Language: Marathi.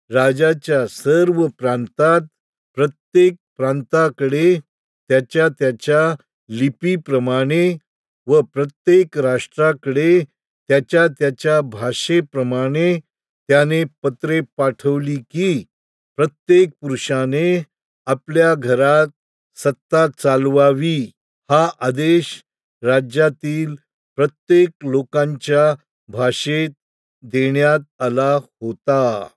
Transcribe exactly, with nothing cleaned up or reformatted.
राज्याच्या सर्व प्रांतात प्रत्येक प्रांताकडे त्याच्या त्याच्या लिपीप्रमाणे व प्रत्येक राष्ट्राकडे त्याच्या त्याच्या भाषेप्रमाणे त्याने पत्रे पाठवली की प्रत्येक पुरुषाने आपल्या घरात सत्ता चालवावी. हा आदेश राज्यातील प्रत्येक लोकांच्या भाषेत देण्यात आला होता.